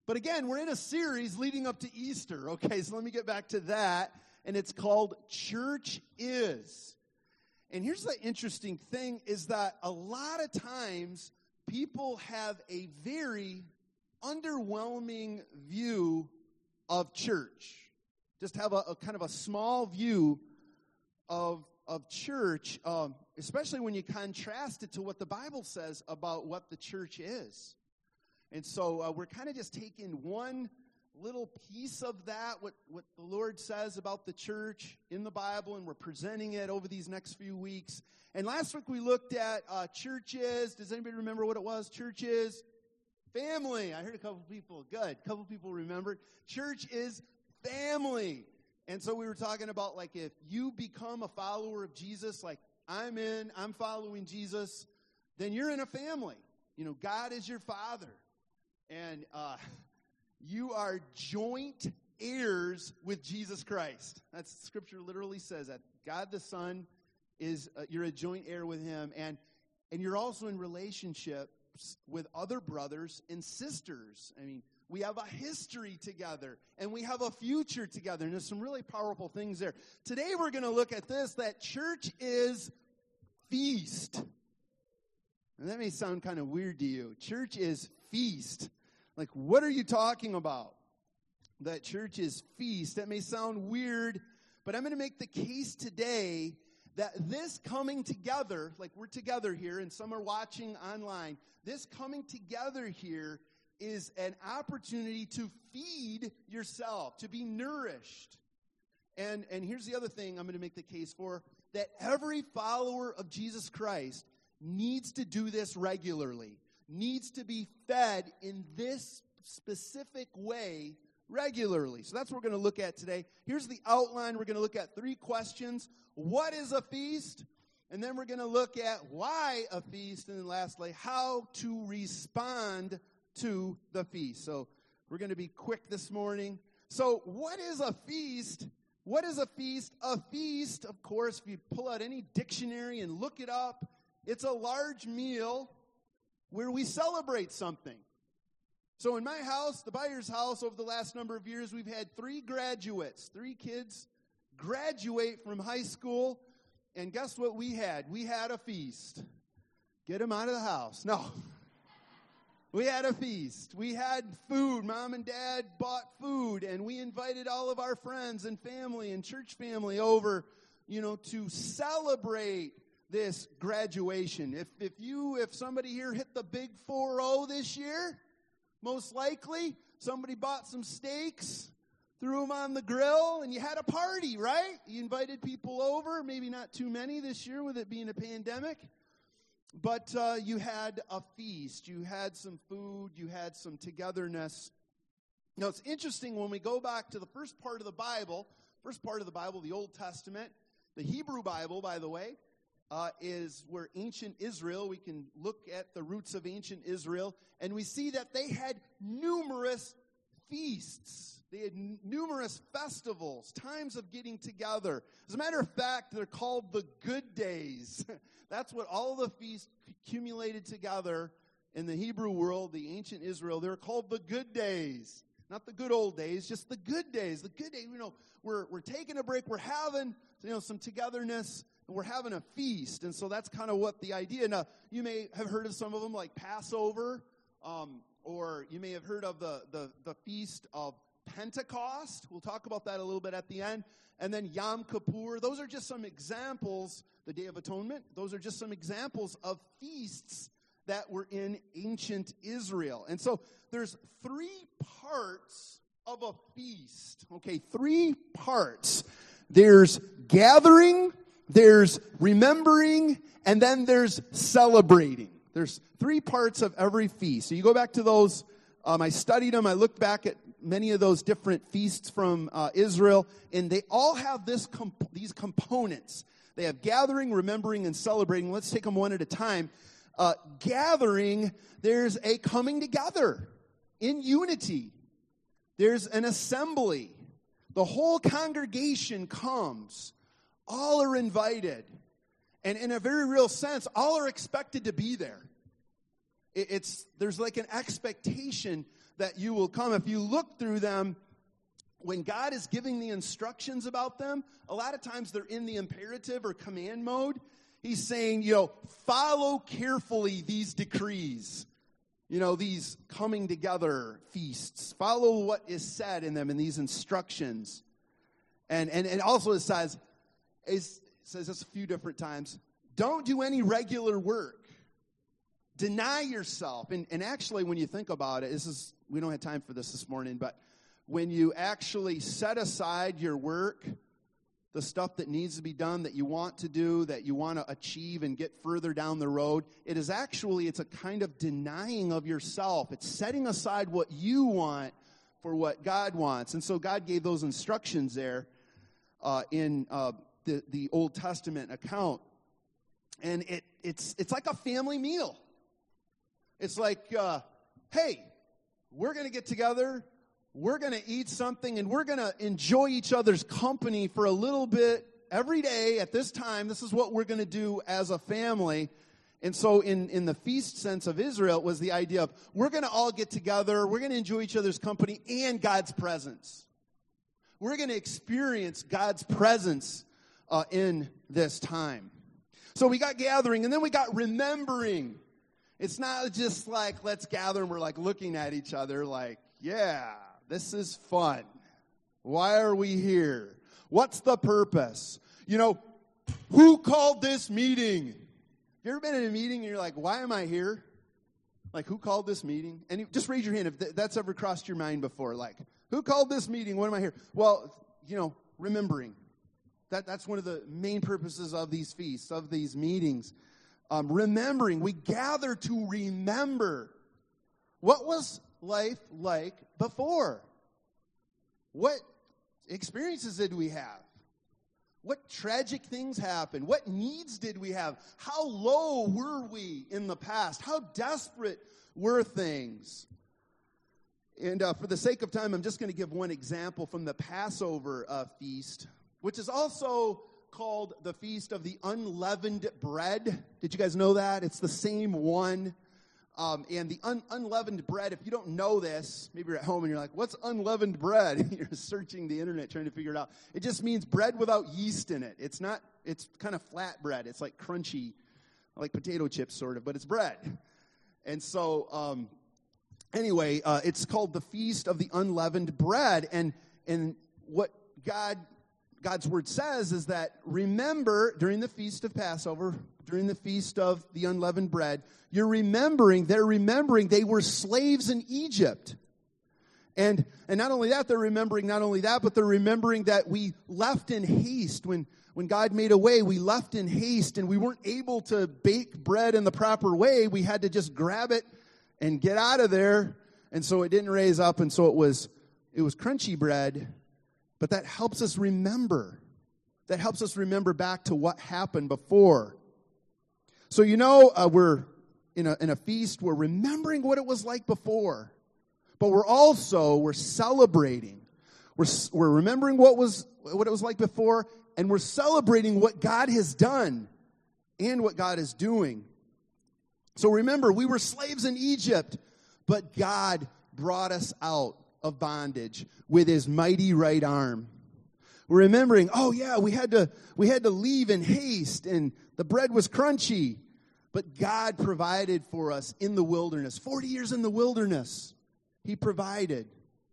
But again, we're in a series leading up to Easter. Okay, so let me get back to that. And it's called Church Is. And here's the interesting thing is that a lot of times people have a very underwhelming view of church. Just have a kind of a small view of church, especially when you contrast it to what the Bible says about what the church is. And so we're kind of just taking one little piece of that, what the Lord says about the church in the Bible, and we're presenting it over these next few weeks. And last week we looked at churches. Does anybody remember what it was? Churches, family. I heard a couple people. Good. A couple people remembered. Church is family. And so we were talking about, like, if you become a follower of Jesus, like I'm following Jesus, then you're in a family. You know, God is your father. And you are joint heirs with Jesus Christ. That's Scripture literally says that. God the Son is, you're a joint heir with him. And you're also in relationships with other brothers and sisters. I mean, we have a history together, and we have a future together. And there's some really powerful things there. Today we're going to look at this, that church is feast. And that may sound kind of weird to you. Church is feast. Like, what are you talking about? That church is feast. That may sound weird, but I'm going to make the case today that this coming together, like we're together here, and some are watching online, this coming together here is an opportunity to feed yourself, to be nourished. And here's the other thing I'm going to make the case for, that every follower of Jesus Christ needs to do this regularly, needs to be fed in this specific way regularly. So that's what we're going to look at today. Here's the outline. We're going to look at 3 questions. What is a feast? And then we're going to look at why a feast. And then lastly, how to respond to the feast. So we're going to be quick this morning. So what is a feast? What is a feast? A feast, of course, if you pull out any dictionary and look it up, it's a large meal where we celebrate something. So in my house, the Byers house, over the last number of years, we've had 3 graduates, 3 kids graduate from high school. And guess what we had? We had a feast. Get them out of the house. No. We had a feast. We had food. Mom and Dad bought food, and we invited all of our friends and family and church family over, to celebrate this graduation. If somebody here hit the big 4-0 this year, most likely somebody bought some steaks, threw them on the grill, and you had a party, right? You invited people over, maybe not too many this year with it being a pandemic, but you had a feast. You had some food. You had some togetherness. Now, it's interesting when we go back to the first part of the Bible, the Old Testament, the Hebrew Bible, by the way, is where ancient Israel, we can look at the roots of ancient Israel, and we see that they had numerous feasts. They had numerous festivals, times of getting together. As a matter of fact, they're called the good days. That's what all the feasts accumulated together in the Hebrew world, the ancient Israel. They're called the good days. Not the good old days, just the good days. The good days, we're taking a break. We're having, some togetherness. We're having a feast, and so that's kind of what the idea. Now, you may have heard of some of them, like Passover, or you may have heard of the Feast of Pentecost. We'll talk about that a little bit at the end. And then Yom Kippur. Those are just some examples, the Day of Atonement. Those are just some examples of feasts that were in ancient Israel. And so there's 3 parts of a feast. Okay, 3 parts. There's gathering, there's remembering, and then there's celebrating. There's 3 parts of every feast. So you go back to those. I studied them. I looked back at many of those different feasts from Israel, and they all have these components. They have gathering, remembering, and celebrating. Let's take them one at a time. Gathering, there's a coming together in unity. There's an assembly. The whole congregation comes. All are invited. And in a very real sense, all are expected to be there. There's like an expectation that you will come. If you look through them, when God is giving the instructions about them, a lot of times they're in the imperative or command mode. He's saying, follow carefully these decrees, these coming together feasts. Follow what is said in them in these instructions. And also it says this a few different times, don't do any regular work. Deny yourself. And actually, when you think about it, we don't have time for this morning, but when you actually set aside your work, the stuff that needs to be done, that you want to do, that you want to achieve and get further down the road, it's a kind of denying of yourself. It's setting aside what you want for what God wants. And so God gave those instructions there in the Old Testament account. And it's like a family meal. It's like, hey, we're going to get together, we're going to eat something, and we're going to enjoy each other's company for a little bit every day at this time. This is what we're going to do as a family. And so in the feast sense of Israel, it was the idea of we're going to all get together, we're going to enjoy each other's company and God's presence. We're going to experience God's presence in this time. So we got gathering, and then we got remembering. It's not just like, let's gather and we're like looking at each other like, yeah, this is fun. Why are we here? What's the purpose? Who called this meeting? You ever been in a meeting and you're like, why am I here? Like, who called this meeting? And just raise your hand if that's ever crossed your mind before. Like, who called this meeting? What am I here? Well, remembering. That's one of the main purposes of these feasts, of these meetings. Remembering. We gather to remember. What was life like before? What experiences did we have? What tragic things happened? What needs did we have? How low were we in the past? How desperate were things? And for the sake of time, I'm just going to give one example from the Passover feast, which is also called the Feast of the Unleavened Bread. Did you guys know that? It's the same one. And the unleavened bread, if you don't know this, maybe you're at home and you're like, what's unleavened bread? You're searching the internet trying to figure it out. It just means bread without yeast in it. It's kind of flat bread. It's like crunchy, like potato chips sort of, but it's bread. And so, anyway, it's called the Feast of the Unleavened Bread. And what God's word says is that remember during the Feast of Passover, during the Feast of the Unleavened Bread, they're remembering they were slaves in Egypt. And not only that, but they're remembering that we left in haste. When God made a way, we left in haste, and we weren't able to bake bread in the proper way. We had to just grab it and get out of there. And so it didn't raise up, and so it was crunchy bread. But that helps us remember. That helps us remember back to what happened before. So we're in a feast. We're remembering what it was like before, but we're celebrating. We're remembering what it was like before, and we're celebrating what God has done and what God is doing. So remember, we were slaves in Egypt, but God brought us out of bondage with his mighty right arm. We're remembering, we had to leave in haste, and the bread was crunchy, but God provided for us in the wilderness. 40 years in the wilderness, he provided.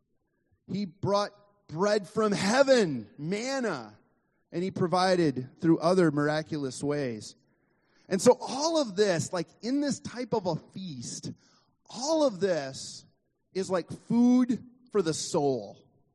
He brought bread from heaven, manna, and he provided through other miraculous ways. And so all of this, like in this type of a feast, all of this is like food for the soul.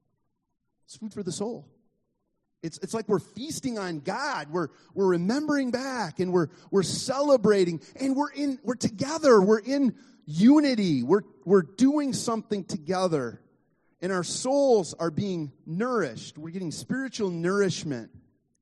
It's food for the soul. It's like we're feasting on God. We're remembering back, and we're celebrating, and we're together. We're in unity. We're doing something together, and our souls are being nourished. We're getting spiritual nourishment.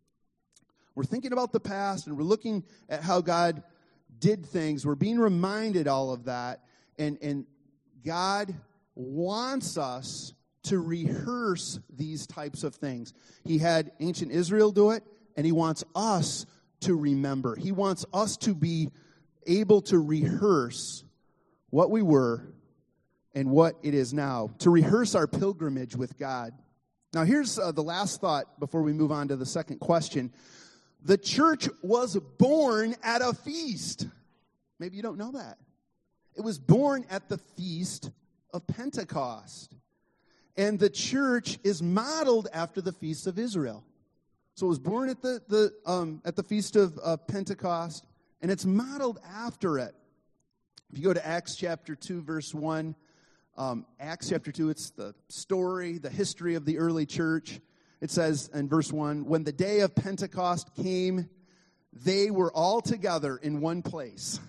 We're thinking about the past, and we're looking at how God did things. We're being reminded all of that, and God wants us to rehearse these types of things. He had ancient Israel do it, and he wants us to remember. He wants us to be able to rehearse what we were and what it is now, to rehearse our pilgrimage with God. Now, here's the last thought before we move on to the second question. The church was born at a feast. Maybe you don't know that. It was born at the Feast of Pentecost. And the church is modeled after the Feast of Israel. So it was born at the Feast of Pentecost, and it's modeled after it. If you go to Acts chapter 2, verse 1, Acts chapter 2, it's the story, the history of the early church. It says in verse 1, when the day of Pentecost came, they were all together in one place.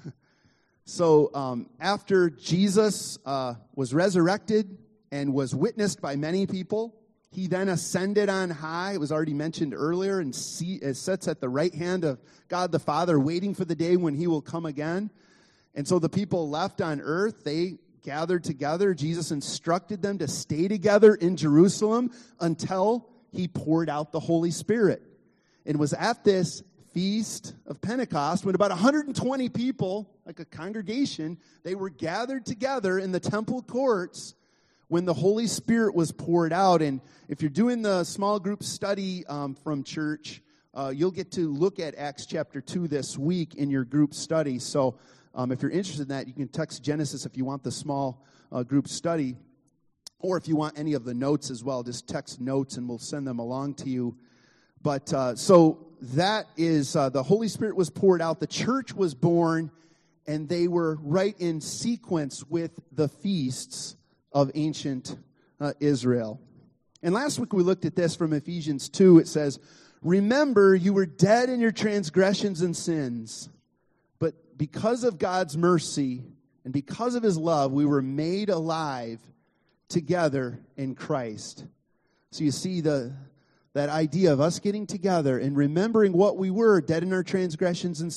So after Jesus was resurrected and was witnessed by many people, he then ascended on high. It was already mentioned earlier, and sits at the right hand of God the Father, waiting for the day when he will come again. And so the people left on earth, they gathered together. Jesus instructed them to stay together in Jerusalem until he poured out the Holy Spirit. It was at this Feast of Pentecost when about 120 people, like a congregation, they were gathered together in the temple courts when the Holy Spirit was poured out. And if you're doing the small group study from church, you'll get to look at Acts chapter 2 this week in your group study. So if you're interested in that, you can text Genesis if you want the small group study. Or if you want any of the notes as well, just text notes and we'll send them along to you. But so that is, the Holy Spirit was poured out, the church was born, and they were right in sequence with the feasts of ancient Israel. And last week we looked at this from Ephesians 2. It says, remember you were dead in your transgressions and sins, but because of God's mercy and because of his love, we were made alive together in Christ. So you see that idea of us getting together and remembering what we were, dead in our transgressions and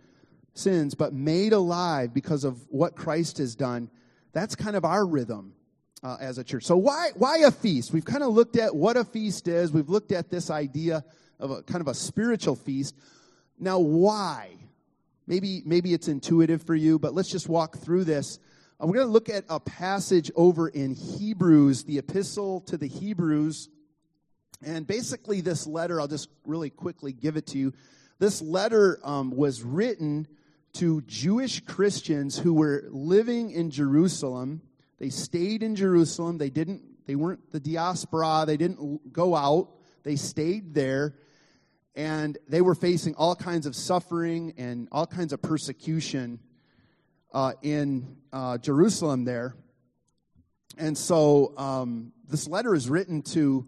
sins, but made alive because of what Christ has done. That's kind of our rhythm as a church. So why a feast? We've kind of looked at what a feast is. We've looked at this idea of a kind of a spiritual feast. Now, why? Maybe it's intuitive for you, but let's just walk through this. We're going to look at a passage over in Hebrews, the epistle to the Hebrews. And basically this letter, I'll just really quickly give it to you. This letter was written to Jewish Christians who were living in Jerusalem. They stayed in Jerusalem. They weren't the diaspora. They didn't go out. They stayed there. And they were facing all kinds of suffering and all kinds of persecution in Jerusalem there. And so this letter is written to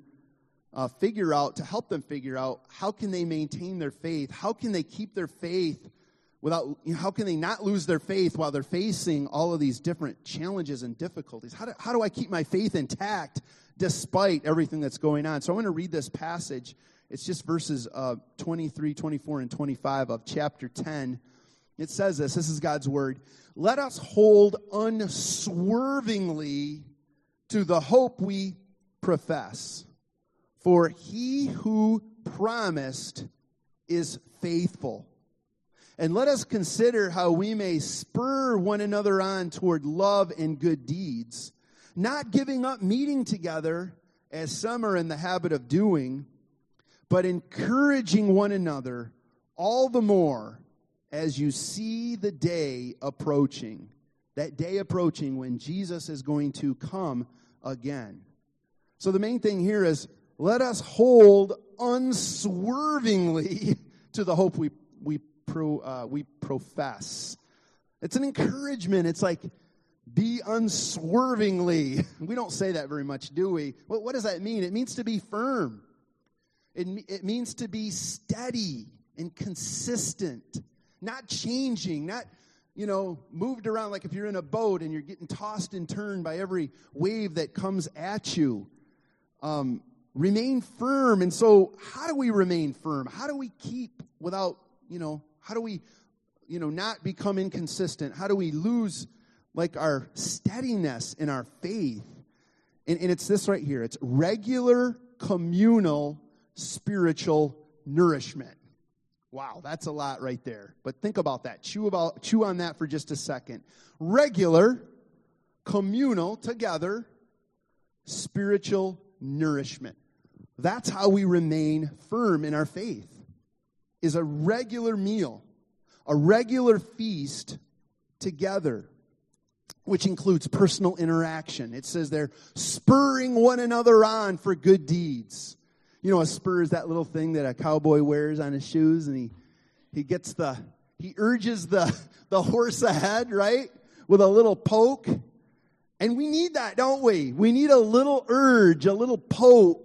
help them figure out how can they maintain their faith? How can they keep their faith how can they not lose their faith while they're facing all of these different challenges and difficulties? How do I keep my faith intact despite everything that's going on? So I'm going to read this passage. It's just verses 23, 24, and 25 of chapter 10. It says this is God's word. Let us hold unswervingly to the hope we profess. For he who promised is faithful. And let us consider how we may spur one another on toward love and good deeds, not giving up meeting together as some are in the habit of doing, but encouraging one another all the more as you see the day approaching. That day approaching when Jesus is going to come again. So the main thing here is, let us hold unswervingly to the hope we profess. It's an encouragement. It's like, be unswervingly. We don't say that very much, do we? What does that mean? It means to be firm. It means to be steady and consistent, not changing, not, moved around like if you're in a boat and you're getting tossed and turned by every wave that comes at you. Remain firm. And so how do we remain firm? How do we keep without, how do we, not become inconsistent? How do we lose like our steadiness in our faith? And it's this right here. It's regular communal spiritual nourishment. Wow, that's a lot right there. But think about that. Chew on that for just a second. Regular communal, together, spiritual nourishment. That's how we remain firm in our faith, is a regular meal, a regular feast together, which includes personal interaction. It says they're spurring one another on for good deeds. You know, a spur is that little thing that a cowboy wears on his shoes, and he urges the horse ahead, right, with a little poke. And we need that, don't we? We need a little urge, a little poke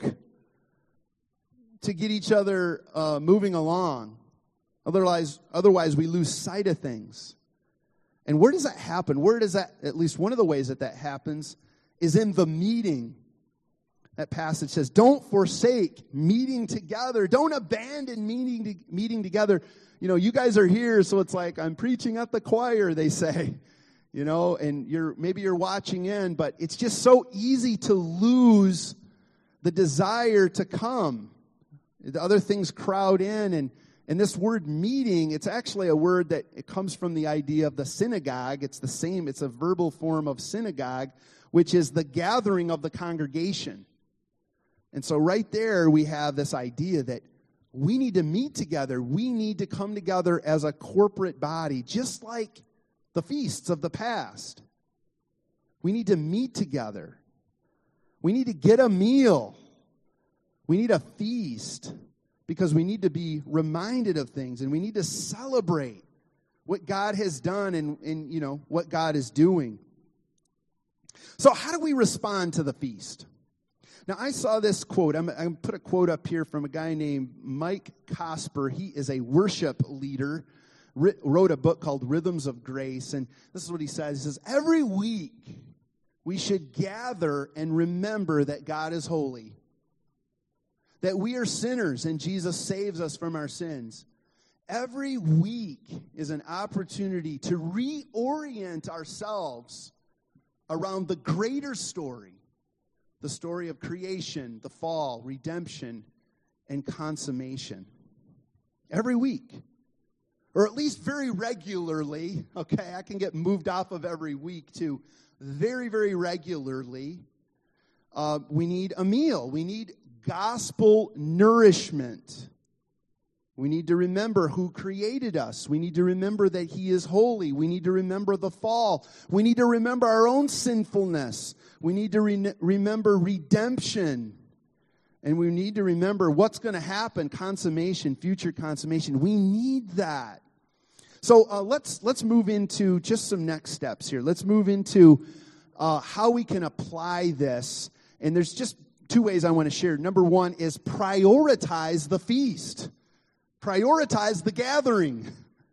to get each other moving along. Otherwise, we lose sight of things. And where does that happen? At least one of the ways that happens is in the meeting. That passage says, don't forsake meeting together. Don't abandon meeting together. You know, you guys are here, so it's like, I'm preaching at the choir, they say. You know, and maybe you're watching in, but it's just so easy to lose the desire to come. The other things crowd in, and this word meeting, it's actually a word that it comes from the idea of the synagogue. It's the same, it's a verbal form of synagogue, which is the gathering of the congregation. And so right there we have this idea that we need to meet together. We need to come together as a corporate body, just like the feasts of the past. We need to meet together. We need to get a meal. We need a feast because we need to be reminded of things, and we need to celebrate what God has done and you know, what God is doing. So how do we respond to the feast? Now, I saw this quote. I'm going to put a quote up here from a guy named Mike Cosper. He is a worship leader, wrote a book called Rhythms of Grace, and this is what he says. He says, every week we should gather and remember that God is holy, that we are sinners and Jesus saves us from our sins. Every week is an opportunity to reorient ourselves around the greater story, the story of creation, the fall, redemption, and consummation. Every week, or at least very regularly, okay, I can get moved off of every week to very, very regularly, we need a meal. We need gospel nourishment. We need to remember who created us. We need to remember that He is holy. We need to remember the fall. We need to remember our own sinfulness. We need to remember redemption. And we need to remember what's going to happen, consummation, future consummation. We need that. So let's move into just some next steps here. Let's move into how we can apply this. And there's just two ways I want to share. Number one is prioritize the feast. Prioritize the gathering.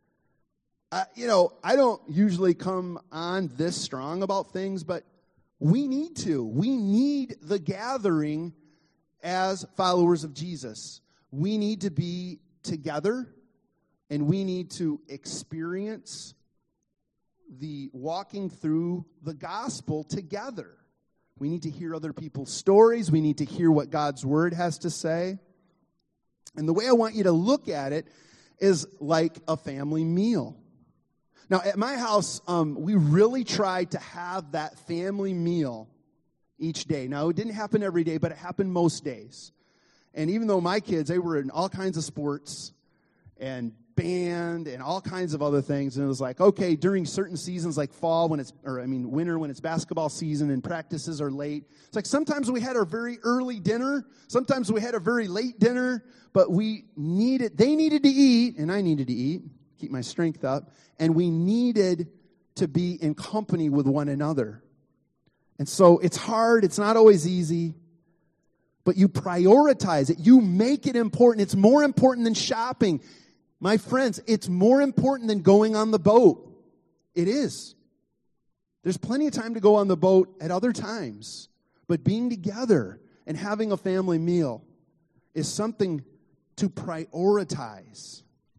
I don't usually come on this strong about things, but we need to. We need the gathering as followers of Jesus. We need to be together, and we need to experience the walking through the gospel together. We need to hear other people's stories. We need to hear what God's word has to say. And the way I want you to look at it is like a family meal. Now, at my house, we really tried to have that family meal each day. Now, it didn't happen every day, but it happened most days. And even though my kids, they were in all kinds of sports and band and all kinds of other things, and it was like, okay, during certain seasons like fall winter when it's basketball season and practices are late, it's like sometimes we had our very early dinner, sometimes we had a very late dinner, but they needed to eat, and I needed to eat, keep my strength up, and we needed to be in company with one another. And so it's hard, it's not always easy, but you prioritize it, you make it important. It's more important than shopping. My friends, it's more important than going on the boat. It is. There's plenty of time to go on the boat at other times. But being together and having a family meal is something to prioritize.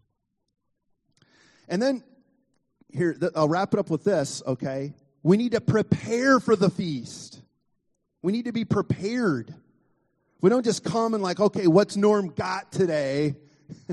And then, here, I'll wrap it up with this, okay? We need to prepare for the feast. We need to be prepared. We don't just come and like, okay, what's Norm got today?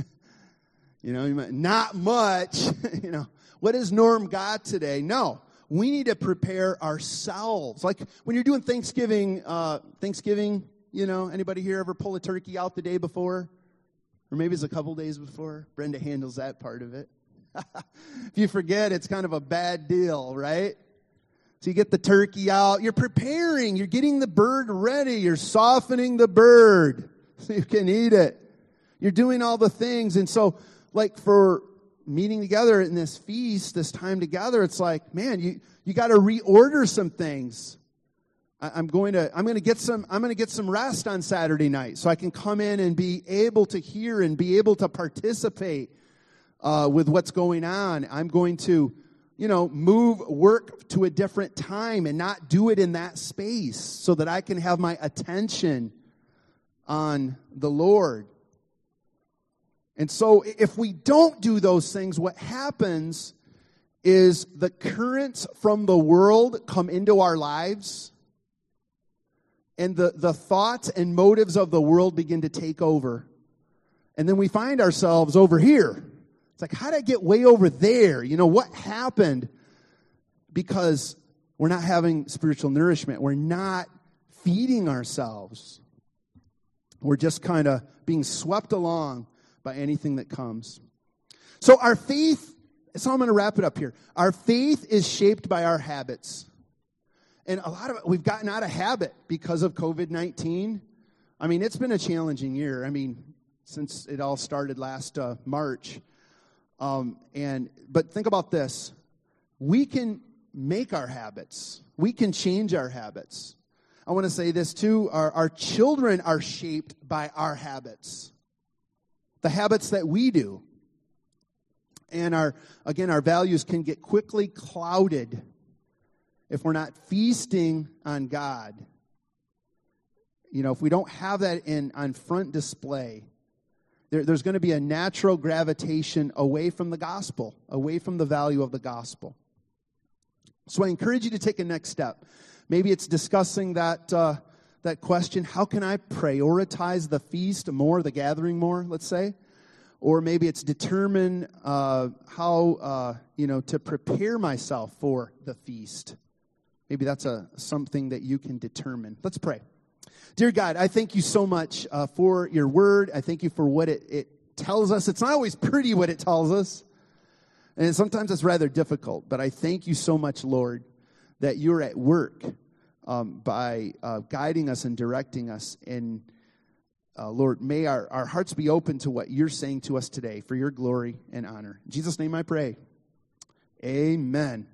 Not much. What has Norm got today? No. we need to prepare ourselves. Like when you're doing Thanksgiving, anybody here ever pull a turkey out the day before? Or maybe it's a couple days before. Brenda handles that part of it. If you forget, it's kind of a bad deal, right? So you get the turkey out. You're preparing. You're getting the bird ready. You're softening the bird so you can eat it. You're doing all the things. And so, like for meeting together in this feast, this time together, it's like, man, you got to reorder some things. I'm going to get some rest on Saturday night so I can come in and be able to hear and be able to participate with what's going on. I'm going to, move work to a different time and not do it in that space so that I can have my attention on the Lord. And so if we don't do those things, what happens is the currents from the world come into our lives, and the thoughts and motives of the world begin to take over. And then we find ourselves over here. It's like, how did I get way over there? What happened? Because we're not having spiritual nourishment. We're not feeding ourselves. We're just kind of being swept along by anything that comes. So our faith, so I'm going to wrap it up here. Our faith is shaped by our habits. And a lot of it, we've gotten out of habit because of COVID-19. I mean, it's been a challenging year. I mean, since it all started last March. But think about this. We can make our habits. We can change our habits. I want to say this too. Our children are shaped by our habits. The habits that we do. And our values can get quickly clouded if we're not feasting on God. If we don't have that on front display, there's going to be a natural gravitation away from the gospel, away from the value of the gospel. So I encourage you to take a next step. Maybe it's discussing that question, how can I prioritize the feast more, the gathering more, let's say? Or maybe it's determine how to prepare myself for the feast. Maybe that's something that you can determine. Let's pray. Dear God, I thank you so much for your word. I thank you for what it tells us. It's not always pretty what it tells us. And sometimes it's rather difficult. But I thank you so much, Lord, that you're at work by guiding us and directing us. And Lord, may our hearts be open to what you're saying to us today for your glory and honor. In Jesus' name I pray. Amen.